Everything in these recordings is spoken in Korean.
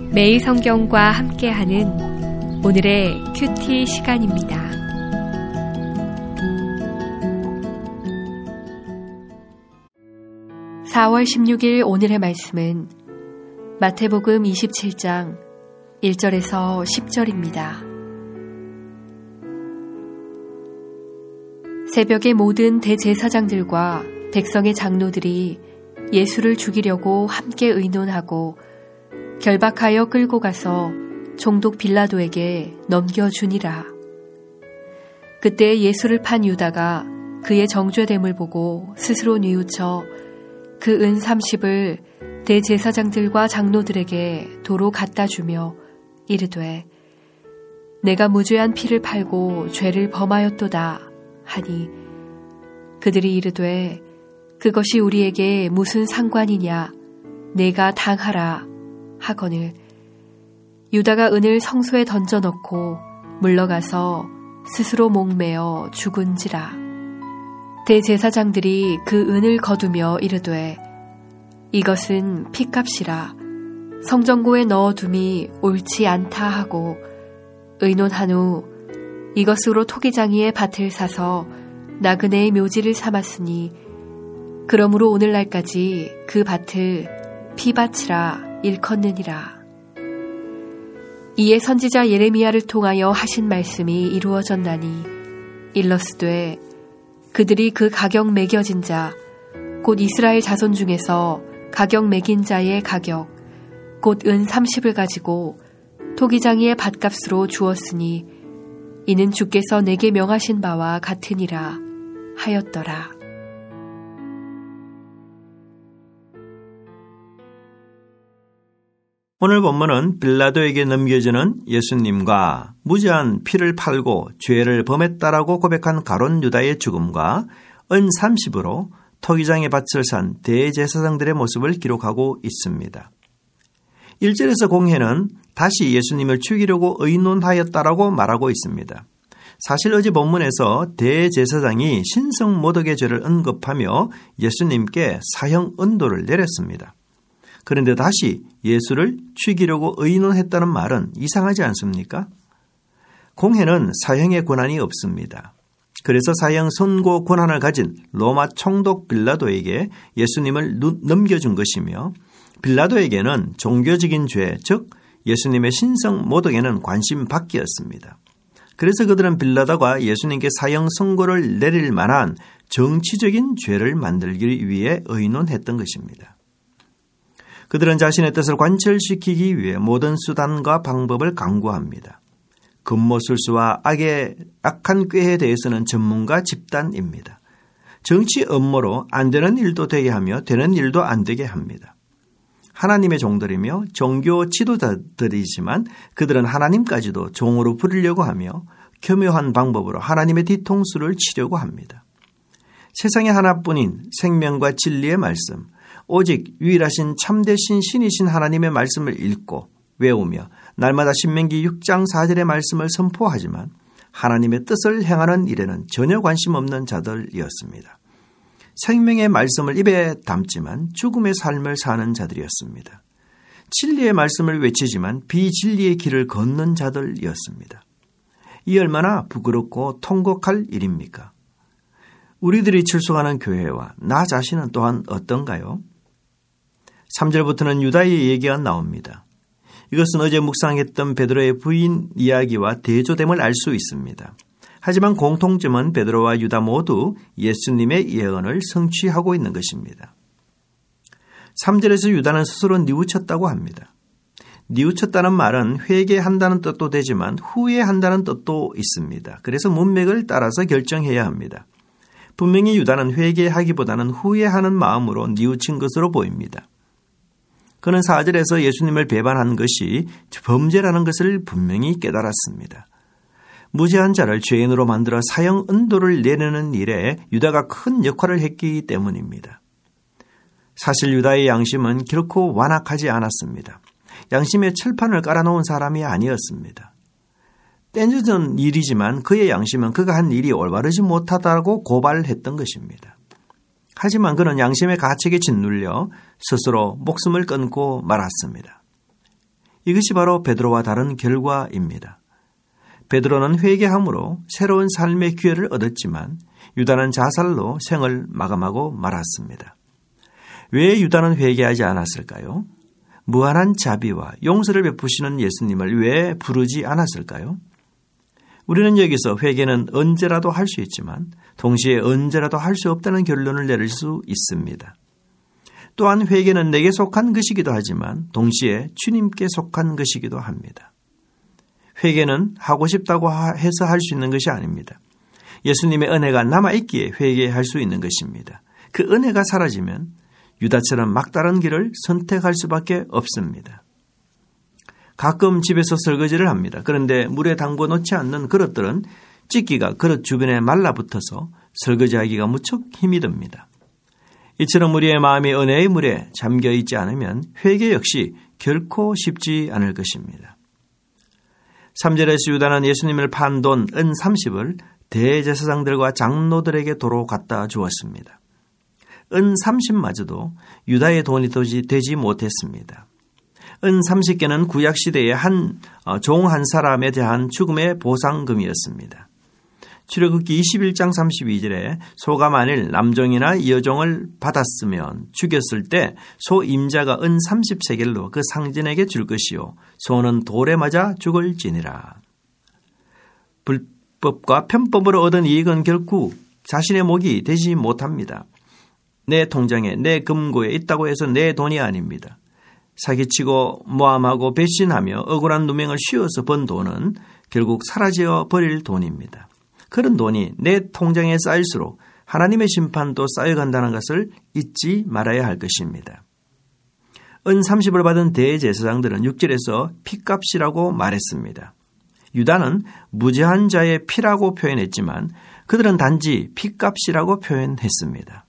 매일 성경과 함께하는 오늘의 큐티 시간입니다. (4월 16일) 오늘의 말씀은 마태복음 27장 1절에서 10절입니다. 새벽에 모든 대제사장들과 백성의 장로들이 예수를 죽이려고 함께 의논하고 결박하여 끌고 가서 총독 빌라도에게 넘겨주니라. 그때 예수를 판 유다가 그의 정죄됨을 보고 스스로 뉘우쳐 그 은 30을 대제사장들과 장로들에게 도로 갖다 주며 이르되 내가 무죄한 피를 팔고 죄를 범하였도다 하니 그들이 이르되 그것이 우리에게 무슨 상관이냐 내가 당하라 하거늘 유다가 은을 성소에 던져넣고 물러가서 스스로 목매어 죽은지라. 대제사장들이 그 은을 거두며 이르되 이것은 피값이라 성전고에 넣어둠이 옳지 않다 하고 의논한 후 이것으로 토기장이의 밭을 사서 나그네의 묘지를 삼았으니 그러므로 오늘날까지 그 밭을 피밭이라 일컫느니라. 이에 선지자 예레미야를 통하여 하신 말씀이 이루어졌나니 일러스되 그들이 그 가격 매겨진 자 곧 이스라엘 자손 중에서 가격 매긴 자의 가격 곧 은 30을 가지고 토기장이의 밭값으로 주었으니 이는 주께서 내게 명하신 바와 같으니라 하였더라. 오늘 본문은 빌라도에게 넘겨지는 예수님과 무죄한 피를 팔고 죄를 범했다라고 고백한 가룟 유다의 죽음과 은 30으로 토기장의 밭을 산 대제사장들의 모습을 기록하고 있습니다. 1절에서 공회는 다시 예수님을 죽이려고 의논하였다라고 말하고 있습니다. 사실 어제 본문에서 대제사장이 신성모독의 죄를 언급하며 예수님께 사형 은도를 내렸습니다. 그런데 다시 예수를 죽이려고 의논했다는 말은 이상하지 않습니까? 공회는 사형의 권한이 없습니다. 그래서 사형 선고 권한을 가진 로마 총독 빌라도에게 예수님을 넘겨준 것이며 빌라도에게는 종교적인 죄, 즉 예수님의 신성 모독에는 관심 밖이었습니다. 그래서 그들은 빌라도가 예수님께 사형 선고를 내릴 만한 정치적인 죄를 만들기 위해 의논했던 것입니다. 그들은 자신의 뜻을 관철시키기 위해 모든 수단과 방법을 강구합니다. 급모술수와 악한 꾀에 대해서는 전문가 집단입니다. 정치 음모로 안 되는 일도 되게 하며 되는 일도 안 되게 합니다. 하나님의 종들이며 종교 지도자들이지만 그들은 하나님까지도 종으로 부리려고 하며 교묘한 방법으로 하나님의 뒤통수를 치려고 합니다. 세상에 하나뿐인 생명과 진리의 말씀, 오직 유일하신 참되신 신이신 하나님의 말씀을 읽고 외우며 날마다 신명기 6장 4절의 말씀을 선포하지만 하나님의 뜻을 행하는 일에는 전혀 관심 없는 자들이었습니다. 생명의 말씀을 입에 담지만 죽음의 삶을 사는 자들이었습니다. 진리의 말씀을 외치지만 비진리의 길을 걷는 자들이었습니다. 이 얼마나 부끄럽고 통곡할 일입니까? 우리들이 출석하는 교회와 나 자신은 또한 어떤가요? 3절부터는 유다의 얘기가 나옵니다. 이것은 어제 묵상했던 베드로의 부인 이야기와 대조됨을 알 수 있습니다. 하지만 공통점은 베드로와 유다 모두 예수님의 예언을 성취하고 있는 것입니다. 3절에서 유다는 스스로 뉘우쳤다고 합니다. 뉘우쳤다는 말은 회개한다는 뜻도 되지만 후회한다는 뜻도 있습니다. 그래서 문맥을 따라서 결정해야 합니다. 분명히 유다는 회개하기보다는 후회하는 마음으로 뉘우친 것으로 보입니다. 그는 4절에서 예수님을 배반한 것이 범죄라는 것을 분명히 깨달았습니다. 무죄한 자를 죄인으로 만들어 사형 은도를 내려는 일에 유다가 큰 역할을 했기 때문입니다. 사실 유다의 양심은 결코 완악하지 않았습니다. 양심의 철판을 깔아놓은 사람이 아니었습니다. 떼늦은 일이지만 그의 양심은 그가 한 일이 올바르지 못하다고 고발했던 것입니다. 하지만 그는 양심의 가책에 짓눌려 스스로 목숨을 끊고 말았습니다. 이것이 바로 베드로와 다른 결과입니다. 베드로는 회개함으로 새로운 삶의 기회를 얻었지만 유다는 자살로 생을 마감하고 말았습니다. 왜 유다는 회개하지 않았을까요? 무한한 자비와 용서를 베푸시는 예수님을 왜 부르지 않았을까요? 우리는 여기서 회개는 언제라도 할 수 있지만 동시에 언제라도 할 수 없다는 결론을 내릴 수 있습니다. 또한 회개는 내게 속한 것이기도 하지만 동시에 주님께 속한 것이기도 합니다. 회개는 하고 싶다고 해서 할 수 있는 것이 아닙니다. 예수님의 은혜가 남아있기에 회개할 수 있는 것입니다. 그 은혜가 사라지면 유다처럼 막다른 길을 선택할 수밖에 없습니다. 가끔 집에서 설거지를 합니다. 그런데 물에 담궈 놓지 않는 그릇들은 찢기가 그릇 주변에 말라붙어서 설거지하기가 무척 힘이 듭니다. 이처럼 우리의 마음이 은혜의 물에 잠겨 있지 않으면 회개 역시 결코 쉽지 않을 것입니다. 3절에서 유다는 예수님을 판 돈 은 30을 대제사장들과 장로들에게 도로 갖다 주었습니다. 은 30마저도 유다의 돈이 되지 못했습니다. 은 30개는 구약시대의 종 한 사람에 대한 죽음의 보상금이었습니다. 출애굽기 21장 32절에 소가 만일 남종이나 여종을 받았으면 죽였을 때 소 임자가 은 30세겔로 그 상전에게 줄 것이요 소는 돌에 맞아 죽을지니라. 불법과 편법으로 얻은 이익은 결코 자신의 목이 되지 못합니다. 내 통장에 내 금고에 있다고 해서 내 돈이 아닙니다. 사기치고 모함하고 배신하며 억울한 누명을 씌워서 번 돈은 결국 사라져 버릴 돈입니다. 그런 돈이 내 통장에 쌓일수록 하나님의 심판도 쌓여간다는 것을 잊지 말아야 할 것입니다. 은 30을 받은 대제사장들은 6절에서 피값이라고 말했습니다. 유다는 무죄한 자의 피라고 표현했지만 그들은 단지 피값이라고 표현했습니다.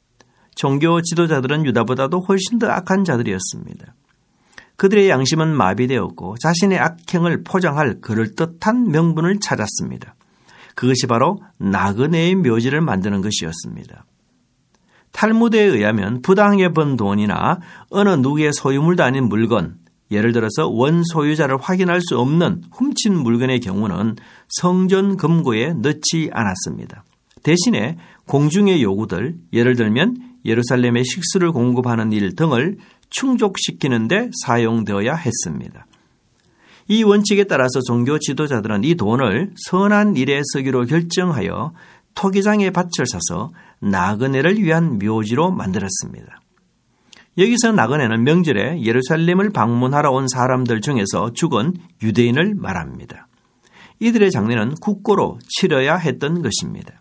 종교 지도자들은 유다보다도 훨씬 더 악한 자들이었습니다. 그들의 양심은 마비되었고 자신의 악행을 포장할 그럴듯한 명분을 찾았습니다. 그것이 바로 나그네의 묘지를 만드는 것이었습니다. 탈무드에 의하면 부당하게 번 돈이나 어느 누구의 소유물도 아닌 물건, 예를 들어서 원소유자를 확인할 수 없는 훔친 물건의 경우는 성전 금고에 넣지 않았습니다. 대신에 공중의 요구들, 예를 들면 예루살렘에 식수를 공급하는 일 등을 충족시키는 데 사용되어야 했습니다. 이 원칙에 따라서 종교 지도자들은 이 돈을 선한 일에 쓰기로 결정하여 토기장에 밭을 사서 나그네를 위한 묘지로 만들었습니다. 여기서 나그네는 명절에 예루살렘을 방문하러 온 사람들 중에서 죽은 유대인을 말합니다. 이들의 장례는 국고로 치러야 했던 것입니다.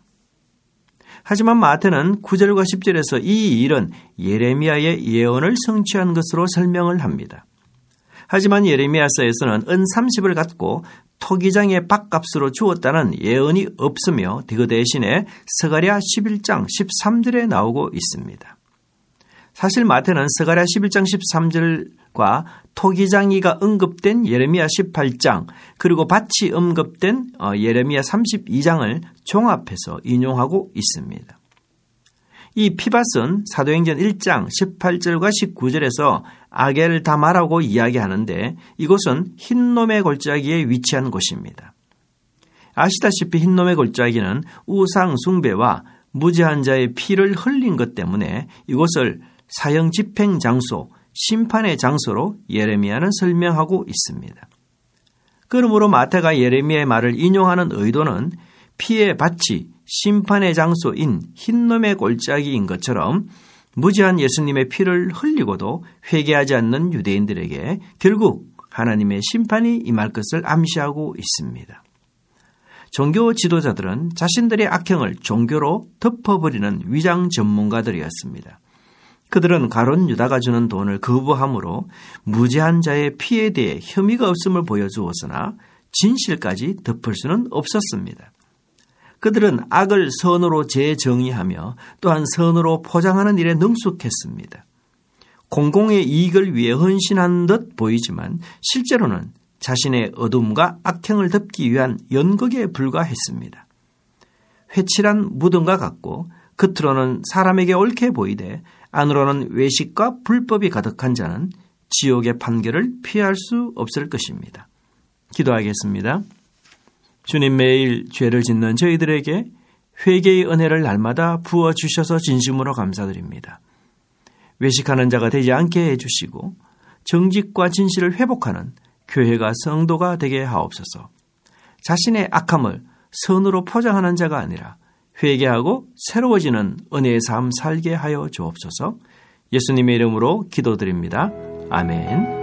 하지만 마태는 9절과 10절에서 이 일은 예레미야의 예언을 성취한 것으로 설명을 합니다. 하지만 예레미야서에서는 은 30을 갖고 토기장의 밭값으로 주었다는 예언이 없으며 그 대신에 스가랴 11장 13절에 나오고 있습니다. 사실 마태는 스가랴 11장 13절과 토기장이가 언급된 예레미야 18장 그리고 밭이 언급된 예레미야 32장을 종합해서 인용하고 있습니다. 이 피밭은 사도행전 1장 18절과 19절에서 아겔다마라고 이야기하는데 이곳은 흰놈의 골짜기에 위치한 곳입니다. 아시다시피 흰놈의 골짜기는 우상 숭배와 무죄한 자의 피를 흘린 것 때문에 이곳을 사형 집행 장소, 심판의 장소로 예레미야는 설명하고 있습니다. 그러므로 마태가 예레미야의 말을 인용하는 의도는 피의 밭이 심판의 장소인 흰놈의 골짜기인 것처럼 무죄한 예수님의 피를 흘리고도 회개하지 않는 유대인들에게 결국 하나님의 심판이 임할 것을 암시하고 있습니다. 종교 지도자들은 자신들의 악행을 종교로 덮어버리는 위장 전문가들이었습니다. 그들은 가룟 유다가 주는 돈을 거부함으로 무죄한 자의 피에 대해 혐의가 없음을 보여주었으나 진실까지 덮을 수는 없었습니다. 그들은 악을 선으로 재정의하며 또한 선으로 포장하는 일에 능숙했습니다. 공공의 이익을 위해 헌신한 듯 보이지만 실제로는 자신의 어둠과 악행을 덮기 위한 연극에 불과했습니다. 회칠한 무덤과 같고 겉으로는 사람에게 옳게 보이되 안으로는 외식과 불법이 가득한 자는 지옥의 판결을 피할 수 없을 것입니다. 기도하겠습니다. 주님, 매일 죄를 짓는 저희들에게 회개의 은혜를 날마다 부어주셔서 진심으로 감사드립니다. 외식하는 자가 되지 않게 해주시고 정직과 진실을 회복하는 교회가 성도가 되게 하옵소서. 자신의 악함을 선으로 포장하는 자가 아니라 회개하고 새로워지는 은혜의 삶 살게 하여 주옵소서. 예수님의 이름으로 기도드립니다. 아멘.